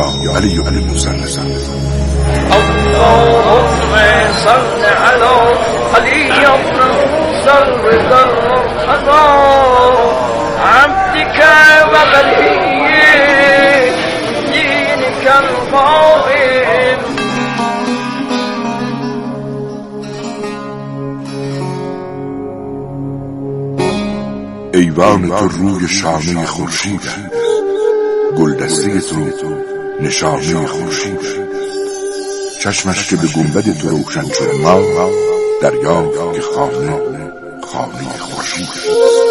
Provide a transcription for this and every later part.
یا علی بن موسی اللهم صل علی علی بن موسی الرضا عبدك وولي دينك القائم. ایوان تو روی شانه خورشید است، گلدسته تو نشانه خورشید است. چشمش که به گنبد تو روشن شد ما دریافت که خانه خورشید است.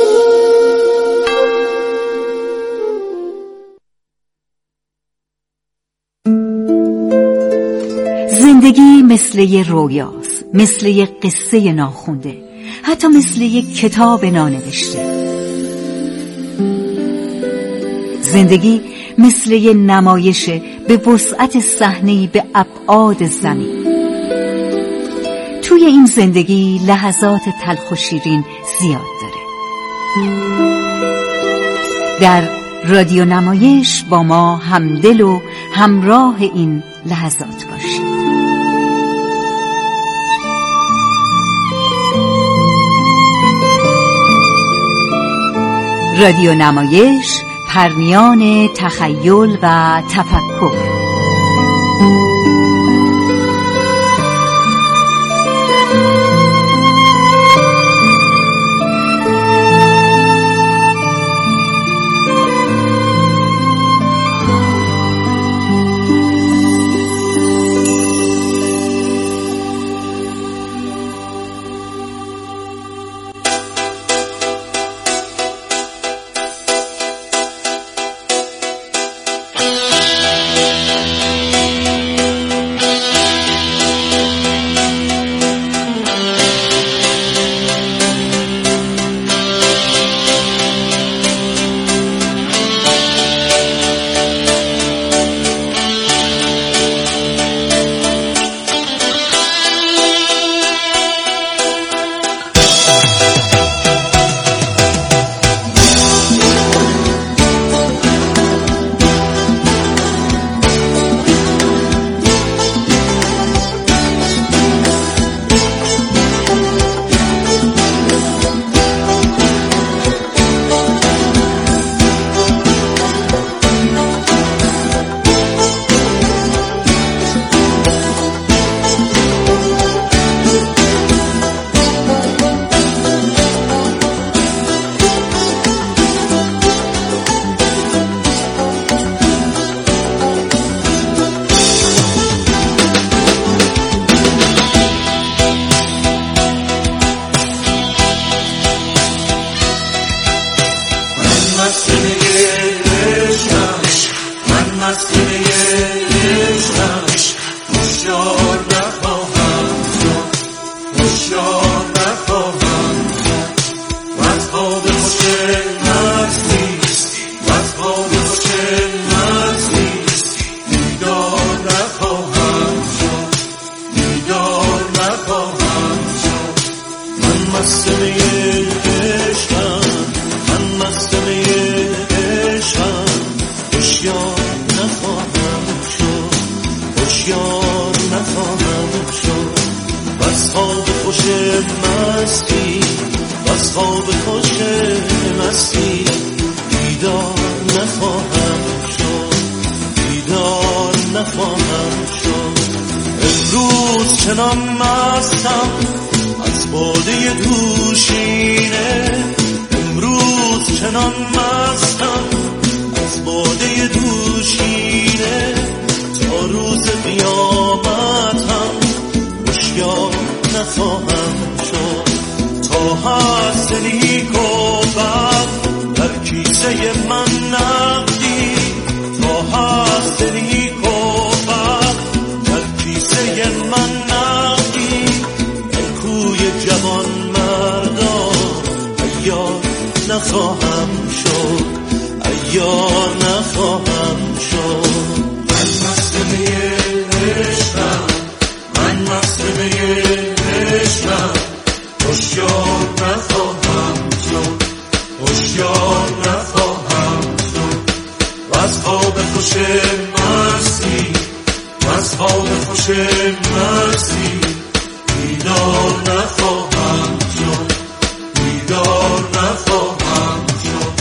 زندگی مثل یه رویاست، مثل یه قصه ناخونده، حتی مثل یه کتاب نانوشته. زندگی مثل یه نمایشه به وسعت صحنه‌ای به ابعاد زمین. توی این زندگی لحظات تلخ و شیرین زیاد داره. در رادیو نمایش با ما همدل و همراه این لحظات باشید. رادیو نمایش، پرمیان تخیل و تفکر. چنان مستم از باده دوشینه، امروز چنان مستم از باده دوشینه، تا روز قیامتم مشیار نخواهم شد. تا هست نیک و بد در کیسه من نقدی، تا هست نیک و بد در کیسه من نقدی، کوی جوان مردان عیار نخواهم شد، عیار نخواهم شد. من مسلمه عشقم، من مسلمه عشقم، هوشیار نخواهم شد، هوشیار نخواهم شد. و از خواب خوش مست از خواب خوش مستی بیدار نخواهم شد، بیدار نخواهم شد.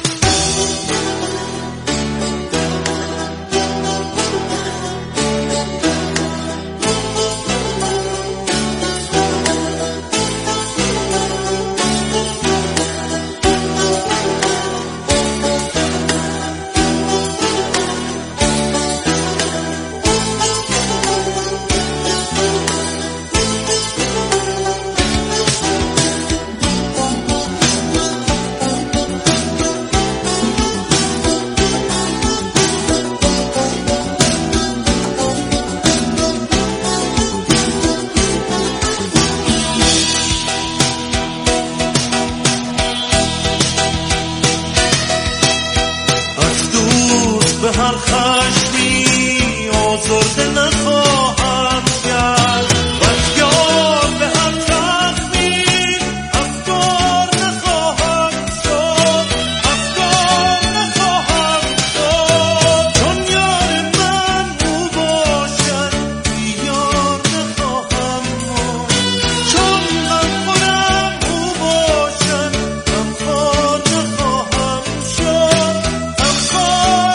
هر خشمی آزرده نخواهم کرد و یار به هر زخمی افکار نخواهم شد، افکار نخواهم شد. چون یار من او باشد بیار نخواهم ماند، چون غمخورم او باشد غمخوار نخواهم شد، غمخوار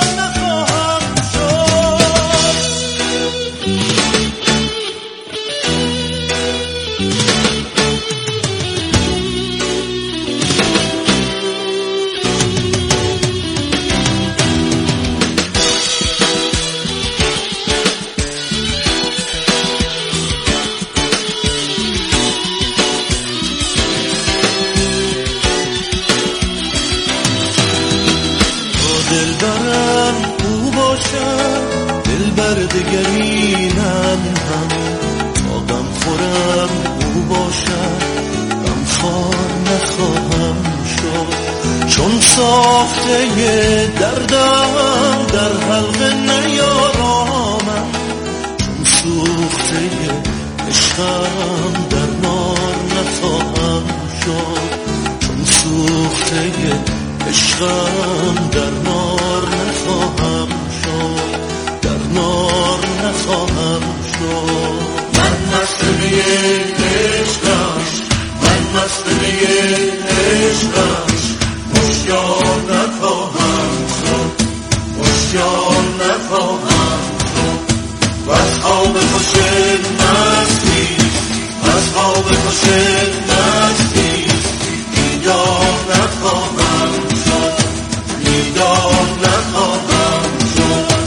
دلبرم او باشد، دلبر دگری من هم تا غم خورم او باشد، غمخوار نخواهم شد. چون ساخته دردم در حلقه نیارامم، چون سوخته عشقم در نار نخواهم شد، چون سوخته عشقم در نار نخواهم شد، در نار نخواهم شد. من مستمی عشقش، من مستمی عشقش، مشیار نخواهم شد، مشیار نخواهم شد. و از خواب خوش مستی، از خواب خوش مستی بیدار نخواهم شد، بیدار نخواهم شد.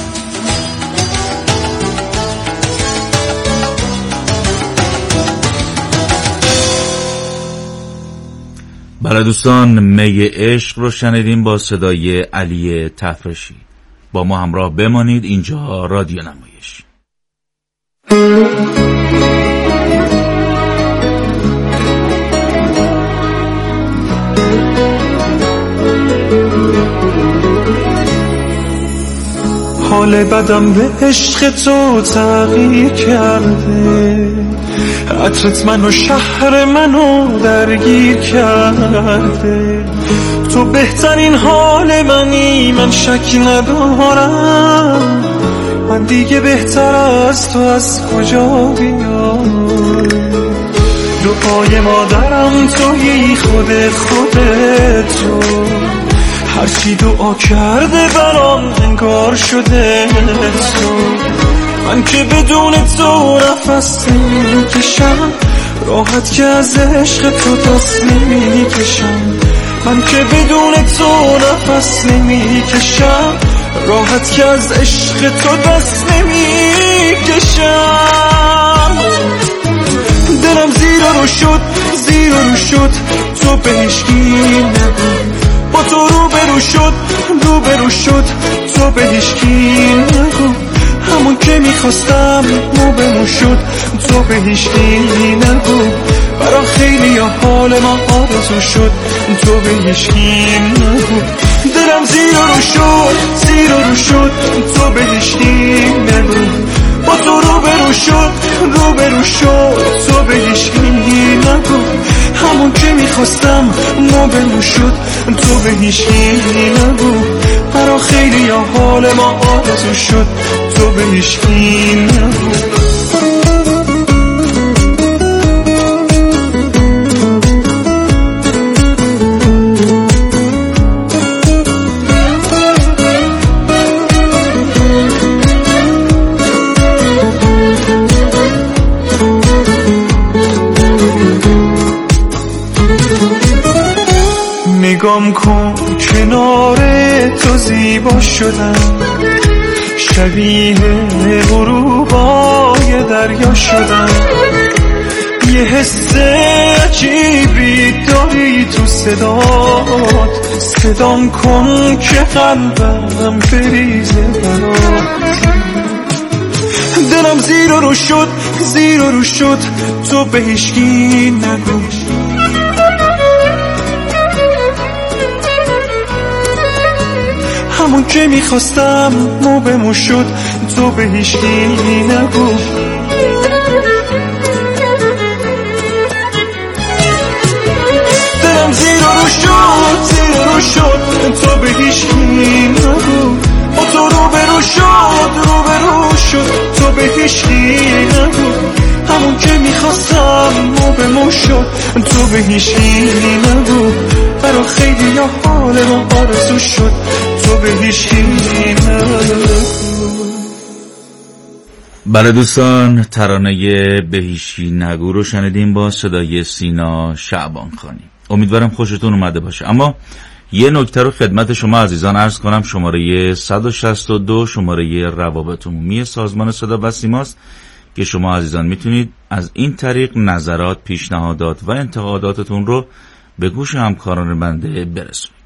بله دوستان، می عشق رو شنیدیم با صدای علی تفرشی. با ما همراه بمانید، اینجا رادیو نمایش. حال بدم به عشق تو تغییر کرده، عطرت منو شهر منو درگیر کرده. تو بهترین حال منی، من شک ندارم. من دیگه بهتر از تو از کجا بیام؟ دعای مادرم تویی، خودت تو. هرچی دعا کرده برام انگار شده تو. من که بدون تو نفس نمیکشم، راحت که از عشق تو دست نمیکشم. من که بدون تو نفس نمیکشم، راحت که از عشق تو دست نمیکشم. دلم زیر رو شد، زیر رو شد، تو به هیچکی نگو. با تو روبرو شد، روبرو شد، تو به هیچکی نگو. همون که میخواستم موبمون شد، تو به هیچکی نگو. برا خیلی ها حال ما آرزو شد، تو به هیچکی نگو. دلم زیر رو شد، زیر رو شد، تو به هیچکی نگو. با تو روبرو شد، روبرو شد، تو به هیچکی نگو. همون که میخواستم موبمون شد، تو به هیچکی نگو. برا خیلی ها حال ما آرزو شد، تو به به هیچکی نگو. نگام کن کنار تو زیبا شدم، شبیه غروبای دریا شدم. یه حس عجیبی داری تو صدات، صدام کن که قلبم بریزه برات. دلم زیر و رو شد، زیر و رو شد، تو به هیچکی نگو. همون که میخواستم مو به مو شد، تو به هیچکی نگو. دلم زیر و رو شد، زیر و رو شد، تو به هیچکی نگو. با تو رو به رو شد، رو به رو شد، تو به هیچکی نگو. همون که میخواستم مو به مو شد، تو به هیچکی نگو. برا خیلی یا حال ما آرزو شد، تو به هیچکی نگو. بله دوستان، ترانه به هیچکی نگو رو شنیدیم با صدای سینا شعبان خانی. امیدوارم خوشتون اومده باشه. اما یه نکته رو خدمت شما عزیزان عرض کنم. شماره 162 شماره روابط عمومی سازمان صدا و سیماست که شما عزیزان میتونید از این طریق نظرات، پیشنهادات و انتقاداتتون رو به گوش همکاران بنده برسونید.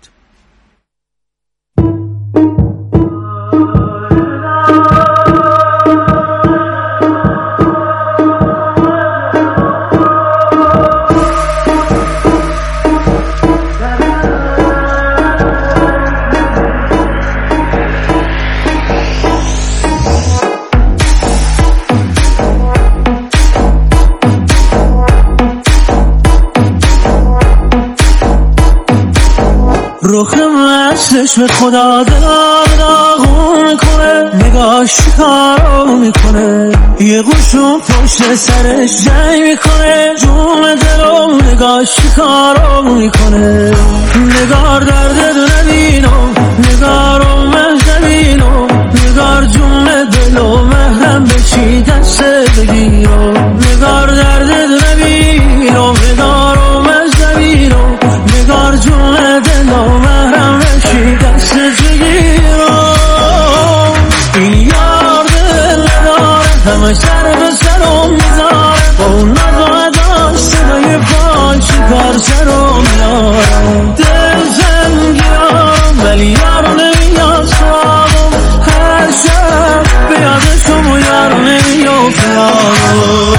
رخم از چشم خدا داغون میکنه، نگاش کارو میکنه، یه گوشو پشت سرش جنگ میکنه، جون دلو نگاش کارو میکنه. نگار درد نبینم، نگارو مهدبینم، نگار جون دلو محرم بچی دست بگیرم. نگار درد نبینم، نگارو مهدبینم، نگار جون دلو محرم بچی دست بگیرم. این یار دل نداره، همه سر به سرم میذاره، با اون نزاده صدای پای چی کار سرم میاره. دل زنگیارم ولی یارو نمیاد سوابم، هر شب بیادشم و یارو نمیاد پیامم.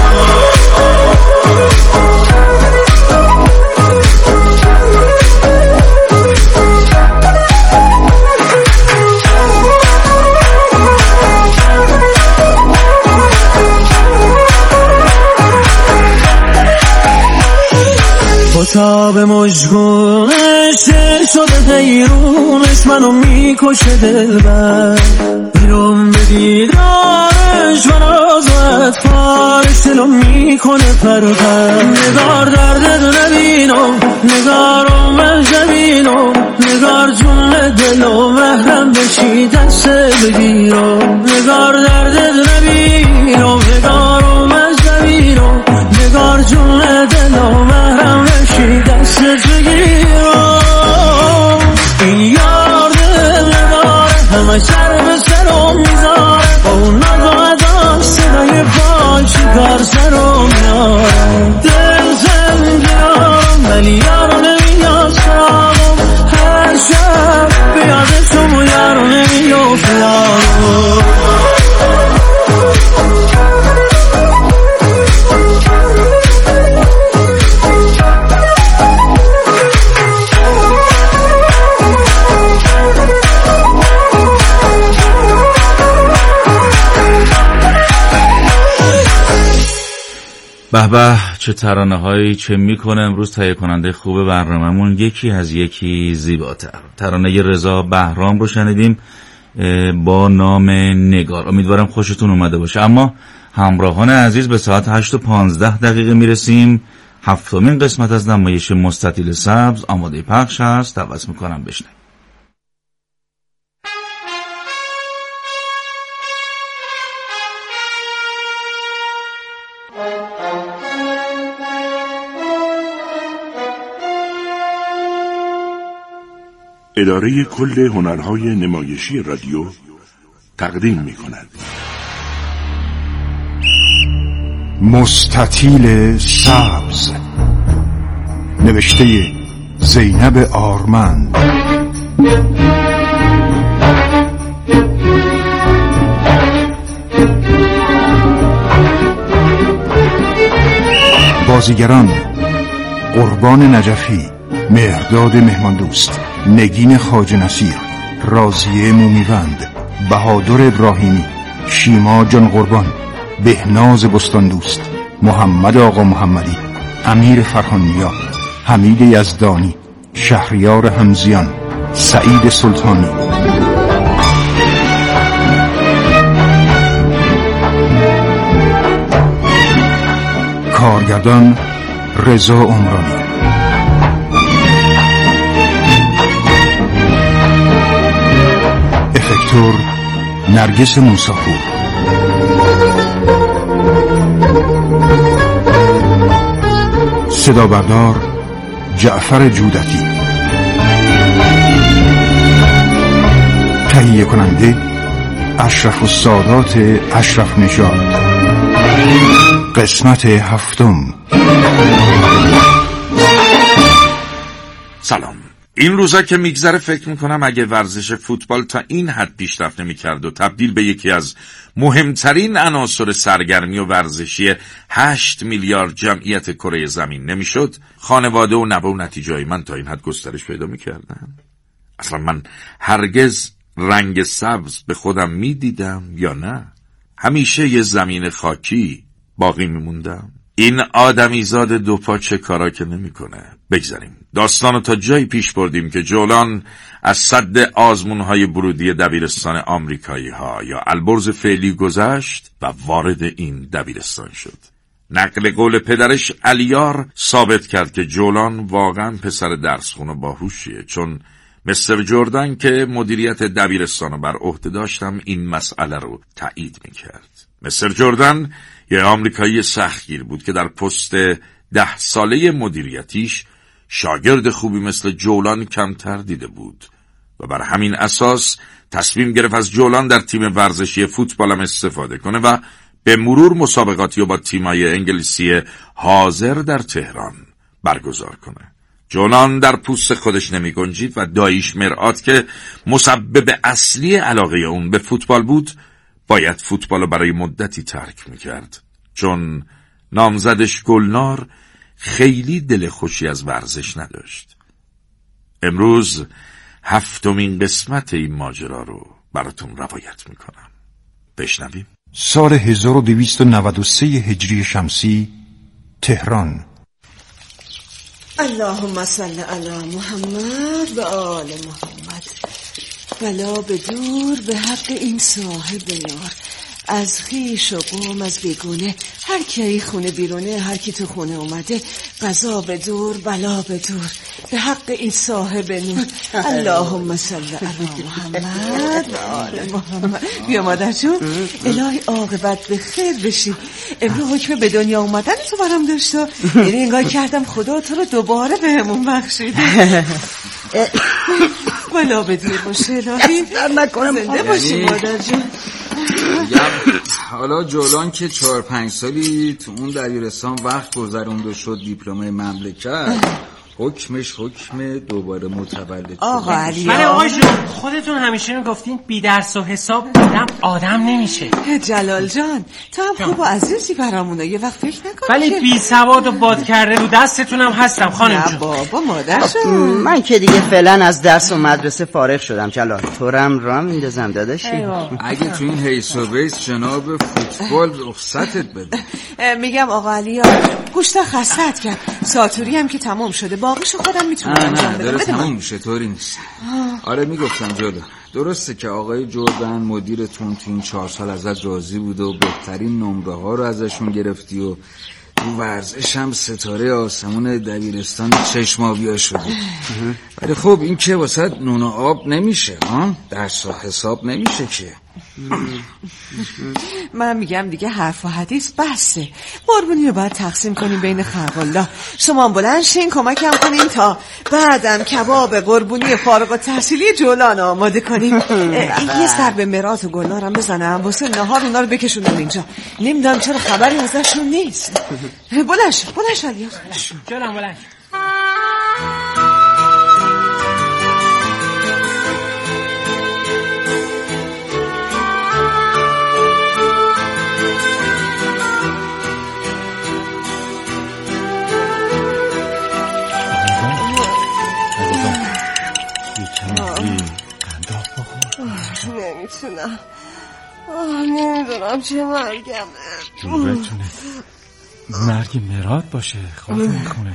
تا به مجگونش شده دیرونش منو میکشه دلبر، بیرون به دیدارش من آزاد پارش دلو میکنه پرپر. نگار درد نبینم، نگارو مهدبینم، نگار جون دلو محرم بچی دست بگیرم. نگار درد نبینم، نگارو مهدبینم، نگار جون دلو محرم بچی دست بگیرم. این یار دل نداره، همه سر به سرم میذاره، با اون نزاده صدای پای چی کار سرم میاره. دل زنگیارم ولی یارو نمیاد سرامم، هر شب بیادشم و یارو نمیاد پیامم. به به، چه ترانه هایی چه میکنه امروز تهیه کننده خوب برنامه‌مون، یکی از یکی زیباتر. ترانه رضا بهرام رو شنیدیم با نام نگار. امیدوارم خوشتون اومده باشه. اما همراهان عزیز به ساعت 8:15 میرسیم. 7مین قسمت از نمایش مستطیل سبز آماده پخش هست. دعوت میکنم بشنوید. اداره کل هنرهای نمایشی رادیو تقدیم می‌کند مستطیل سبز، نوشته زینب آرمند، بازیگران قربان نجفی، مهرداد مهماندوست، نگین خواجه نصیر، راضیه مومیوند، بهادر ابراهیمی، شیما جان قربان، بهناز بستاندوست، محمد آقا محمدی، امیر فرهانیا، حمید یزدانی، شهریار همزیان، سعید سلطانی. کارگردان رضا عمرانی. افکتور نرگس موسی‌پور. صدا بردار جعفر جودتی. تهیه کننده اشرف السادات اشرف نژاد. قسمت 7. سلام. این روزا که میگذره فکر میکنم اگه ورزش فوتبال تا این حد پیشرفت نمیکرد و تبدیل به یکی از مهمترین عناصر سرگرمی و ورزشی 8 میلیارد جمعیت کره زمین نمیشد، خانواده و نوه و نتیجه‌های من تا این حد گسترش پیدا میکردن. اصلا من هرگز رنگ سبز به خودم میدیدم یا نه؟ همیشه یه زمین خاکی باقی میموندم. این آدمیزاد دوپا چه کارا که نمیکنه. بگذاریم داستانو تا جایی پیش بردیم که جولان از سد آزمونهای ورودی دبیرستان آمریکایی ها یا البرز فعلی گذشت و وارد این دبیرستان شد. نقل قول پدرش علیار ثابت کرد که جولان واقعا پسر درسخون و باهوشیه، چون مستر جردن که مدیریت دبیرستانو بر عهده داشتم این مسئله رو تایید میکرد. مستر جردن یه آمریکایی سختگیر بود که در پست 10 ساله مدیریتیش شاگرد خوبی مثل جولان کمتر دیده بود و بر همین اساس تصمیم گرفت از جولان در تیم ورزشی فوتبالم استفاده کنه و به مرور مسابقاتی رو با تیمای انگلیسی حاضر در تهران برگزار کنه. جولان در پوست خودش نمی گنجید و داییش مرآت که مسبب اصلی علاقه اون به فوتبال بود باید فوتبالو برای مدتی ترک میکرد، چون نامزدش گلنار خیلی دل خوشی از ورزش نداشت. امروز 7مین قسمت این ماجرا رو براتون روایت میکنم. بشنویم. سال 1293 هجری شمسی، تهران. اللهم صل علی محمد و آل محمد. بلا به دور به حق این صاحب یار، از خویش و قوم از بیگونه، هر کی خونه بیرونه، هر کی تو خونه اومده، قضا به دور بلا به دور به حق این صاحب نور. اللهم صل علی محمد و آل محمد. بیا مادر جون، الهی عاقبت به خیر بشی. امروز حکم به دنیا اومدن تو برام داشته، یعنی انگار کردم خدا تو رو دوباره بهمون بخشیده. بلا به دور باشه الهی، زنده باشی مادر جون. حالا جولان که 4-5 سالی تو اون دبیرستان وقت گذروند و شد دیپلم مملکت، حکمش حکم دوباره متولد. آقا علی من آقا جون، خودتون همیشه میگفتین بی درس و حساب آدم نمیشه. جلال جان تو هم خوب و عزیزی برامونه، یه وقت فکر نکن. ولی بی سواد و باد کرده رو دستتونم هستم خانم جون. بابا مادر جون، من که دیگه فعلا از درس و مدرسه فارغ شدم. جلال تو رم را میندازم داداشی. اگه تو این حیث و بیس جناب فوتبال رخصتت بده. میگم آقا علی گوشتا خستت کرد، ساتوری هم که تمام شده، باقیشو خودم میتونم انجام بدم. داره تموم میشه، طوری نیست. آره میگفتم جلو، درسته که آقای جردن مدیرتون تو این 4 سال ازت راضی بود و بهترین نمره ها رو ازشون گرفتی و تو ورزش هم ستاره آسمون دبیرستان چشماویا شدی، ولی خب این که واسه نون و آب نمیشه ها، درس و حساب نمیشه که. من میگم دیگه حرف و حدیث بسه، قربونی رو باید تقسیم کنیم بین خلق الله. شما بلند شین کمکم کنین تا بعدم کباب قربونی فارغ التحصیلی جولان آماده کنیم. یه سر به مرات و گلنارم بزنم واسه نهار اونا رو بکشونم اینجا. نمیدونم چرا خبری ازشون نیست. بلند شو علیاس. جولان بلند. نمیتونم، نمیدونم چه مرگمه. بتونه مرگ مراد باشه، خواهد میکنه.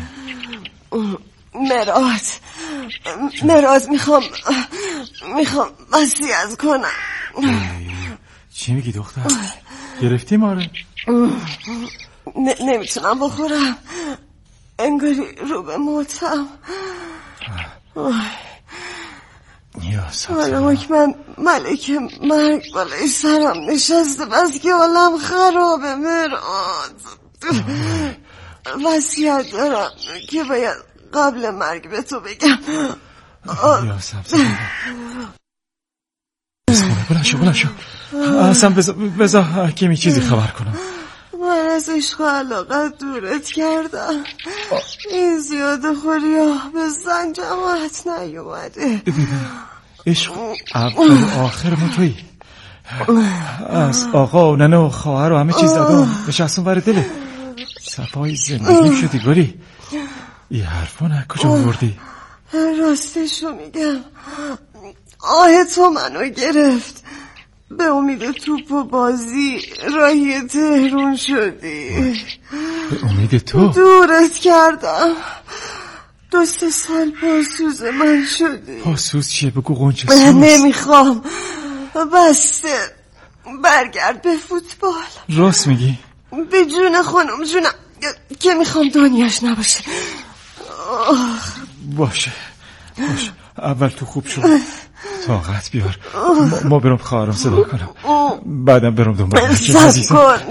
مراد میخوام وصیت کنم. چی میگی دختر؟ گرفتی ماره؟ نمیتونم بخورم، انگاری رو به موتم. حالا حکمن ملک مرگ بالای سرم نشسته، بس که حالم خرابه. مراد وصیت دارم که باید قبل مرگ به تو بگم. یا سبزه بلند شو اصلا بذار حکیمی چیزی خبر کنم. من از عشق و علاقت دورت کردم، این زیاده خوری ها به زن جماعت نیومده. عشق اول آخر ما تویی، از آقا و ننه و خواهر و همه چیز دادم نشستم ور دله صفای زندگی شدی. گلی این حرفا نه کجا بردی؟ راستشو میگم، آه تو منو گرفت، به امید توپ و بازی راهی تهرون شدی. به امید تو؟ دورت کردم، 2-3 سال پاسوز من شدی. پاسوز چیه؟ بگو قنچه سوز. نمیخوام، بسته، برگرد به فوتبال. راست میگی؟ به جون خانم جونم که میخوام دنیاش نباشه. باشه اول تو خوب شد، طاقت بیار، ما برم خواهرم صدا کنم، بعدم برم دنبال صبر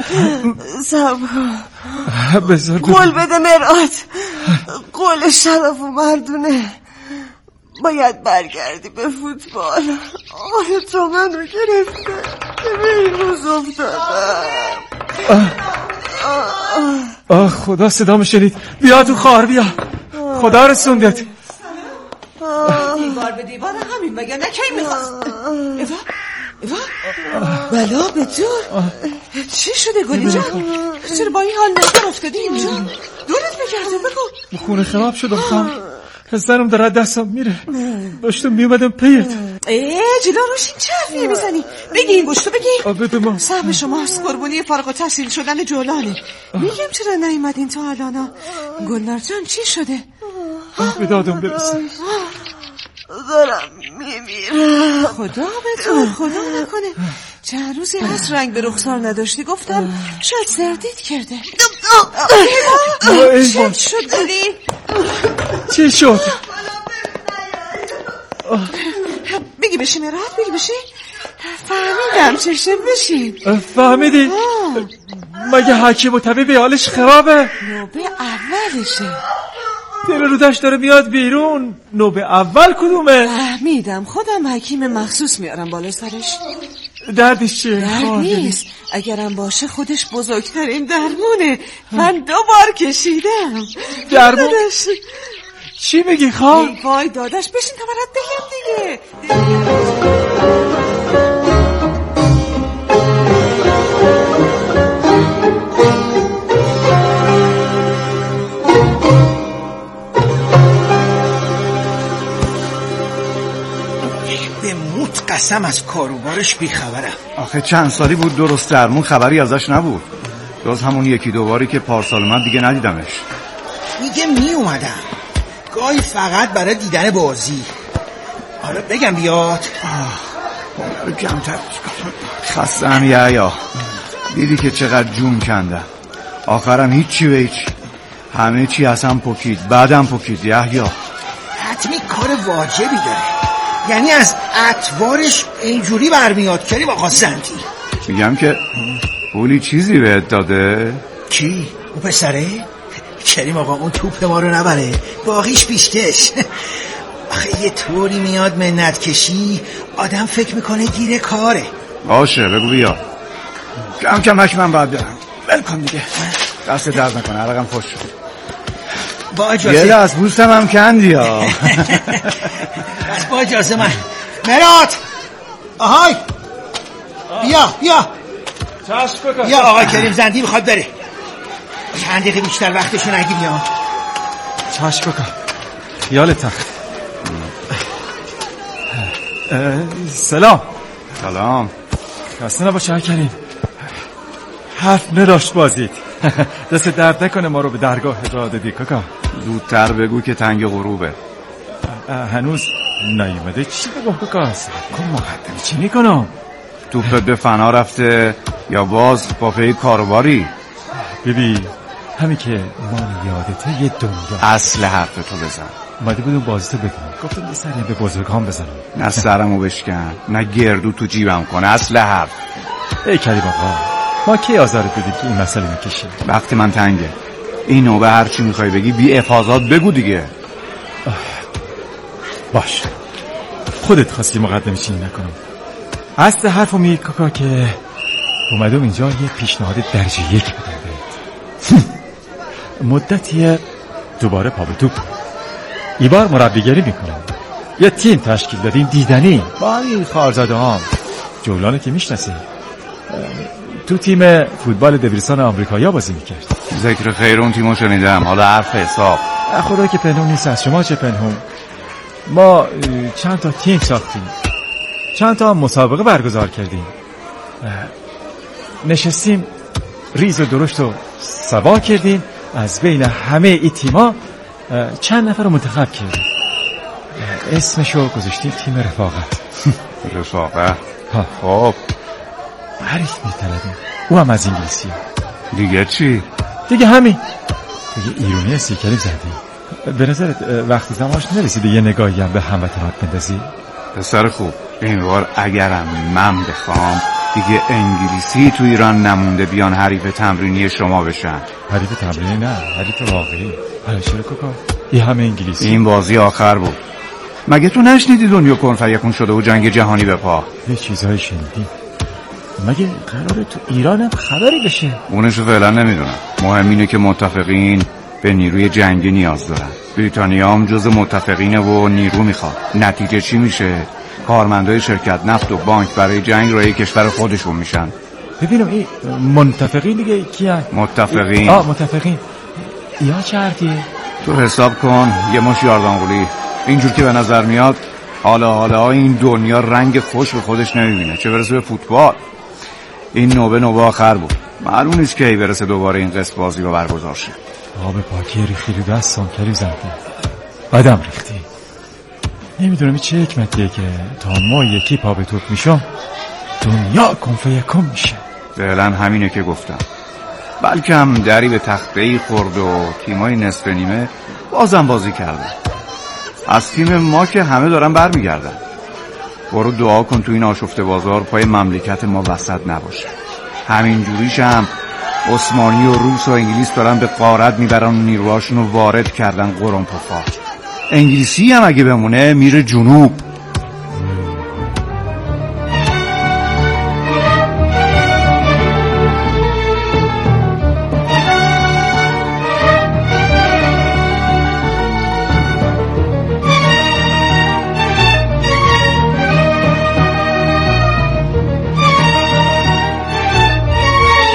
کن بذار قول بده مراد، قول شرف و مردونه، باید برگردی به فوتبال. آه تو من رو گرفته به این روز افتادم. خدا صدامو شنید، بیا تو خواهر بیا، خدا رسوندت. دیوار به دیوار همین مگه نکی میخواست. ایوا بلا به دور. چی شده گلی جان؟ چرا با این حال نظر افتادی اینجا؟ دورت بگرده بگو. خونه خراب شدم خواهم، زنم داره دستم میره، داشتم میومدم پیت. جلو روشین چه حرفیه میزنی؟ بگی این گوشتو بگی. بده ما سهم شماست، قربونی فارغ التحصیل شدن جولانه. میگم چرا نیومدین تا الان؟ گلنار جان چی شده؟ به دادم برسه. دارم میمیرم. خدا به تو خدا نکنه. چند روزی هست رنگ به رخسار نداشتی، گفتم شاید سردید کرده. چی شد گلی؟ چی شد؟ بگی بشی مراد، بگی بشی. فهمیدم چشم بشین. فهمیدی؟ مگه حکیم و طبیب حالش خرابه؟ نوبه اولشه، دل رو دشت داره بیاد بیرون. نوبه اول کدومه؟ فهمیدم، خودم حکیم مخصوص میارم بالا سرش. دردش چیه؟ درد نیست، اگرم باشه خودش بزرگترین درمونه. من 2 بار کشیدم. درمون؟ چی میگی خواه؟ وای داداش بشین تا برات بگم دیگه. به موت قسم از کاروبارش بیخبرم. آخه چند سالی بود درست درمون خبری ازش نبود، جز همون 1-2 باری که پارسال من دیگه ندیدمش. میگه می اومدم گاهی فقط برای دیدن بازی. حالا بگم بیاد. کمتر خستم یا دیدی که چقدر جون کندم، آخرم هیچی به هیچ، همه چی اصلا پکید، بعدم پکید. یحیی حتمی کار واجبی داره، یعنی از اطوارش اینجوری برمیاد کریم آقا زندی. میگم که پولی چیزی بهت داده؟ کی؟ اون پسره؟ کریم آقا اون توپ ما رو نبره، باقیش بیشتش. آخه یه طوری میاد منت کشی آدم فکر میکنه گیره کاره. باشه بگو بیا. کم کمک من باید برم. بلکن دیگه، دست درد نکنه، عرقم خوش شد. با اجازه یه از بوستم هم کندی ها. بس با اجازه من. مراد آهای بیا بیا آقای کریم زندی میخواد بره، چند دقیقه بیشتر وقتشو نگیری ها. چشم بکن یالت تخت. سلام. خسته نباشه آقای کریم، حرف نداشت بازید. دست درد نکنه ما رو به درگاه راه دادی کاکا. زودتر بگو که تنگ غروبه. هنوز نیومده. چی بگم کاکا؟ کن مقدمی چی میکنم؟ توپت به فنا رفته یا باز با پی کاروباری؟ ببین همین که ما یادته یه دنیا. اصل حرفتو بزن. اومده بودم بازیتو بگم، گفتم یه سری به بزرگان بزنم. نه سرمو بشکن، نه گردو تو جیبم کنه. اصل حرف. ای کریم آقا، ما کی آزارت بدیم که این مسئله میکشیم؟ وقتی من تنگه. این نوبه هر چی میخوای بگی بی افاضات بگو دیگه. باش، خودت خواستی مقدمه چینی نکنم. اصل حرفو میگی کاکا که اومدم اینجا یه پیشنهاد درجه 1 بدم بهت. مدتیه دوباره پا به توپ، این بار مربیگری میکنم. یه تیم تشکیل دادیم دیدنی با همین خارزاده هم. جولانه که میشناسی، تو تیم فوتبال دبیرستان آمریکایی بازی میکرد. ذکر خیر اون تیمو شنیدم، حالا حرف حساب. خدا که پنهون نیست از شما، چه پنهون. ما چند تا تیم ساختیم، چند تا مسابقه برگزار کردیم، نشستیم ریز و درشت و سوا کردیم، از بین همه این تیما چند نفر رو منتخب کردیم، اسمشو گذاشتیم تیم رفاقت. رفاقت؟ خب حریف می‌طلبیم، او هم از انگلیسی. دیگه چی؟ دیگه همین، دیگه ایرونی سیکلی زدیم. به نظرت وقتی زمانش نرسیده یه نگاهی هم به هموطنات بندازی؟ پسر خوب، این بار اگرم من بخوام دیگه انگلیسی تو ایران نمونده بیان حریف تمرینی شما بشن. حریف تمرینی نه، حریف واقعی. حالا چرا کاکا؟ این همه انگلیسی. این بازی آخر بود. مگه تو نشنیدی دنیا کن فیکون شده و جنگ جهانی به پا؟ یه چیزایی شنیدی. مگه قراره تو ایرانم خبری بشه؟ اونشو فعلا نمیدونم. مهم اینه که متفقین به نیروی جنگی نیاز دارن. بریتانیا هم جز متفقینه و نیرو میخواد. نتیجه چی میشه؟ کارمندای شرکت نفت و بانک برای جنگ رای کشور خودشون میشن. ببینم این منتفقین دیگه کیه؟ متفقین. متفقین. یا چه حرفیه؟ تو حساب کن یه مش یاردانقلی. اینجور که به نظر میاد حالا این دنیا رنگ خوش به خودش نمیبینه، چه برسه به فوتبال. این نوبه آخر بود. معلوم نیست که برسه دوباره این قسط بازی رو برگزار شه. آب پاکی ریختی رو دستم کریم زندی، آدم ریختی. نمیدونم چه حکمتیه که تا ما یکی پا به توپ میشم دنیا کن فیکون میشه. فعلا همینه که گفتم. بلکه هم دری به تخته خورد و تیمای نصف نیمه بازم بازی کردن. از تیم ما که همه دارن برمیگردن. برو دعا کن تو این آشفته بازار پای مملکت ما وسط نباشه. همین جوریش هم عثمانی و روس و انگلیس دارن به غارت میبرن و نیروهاشون رو وارد کردن قرون پفا. انگلیسی هم اگه بمونه میره جنوب.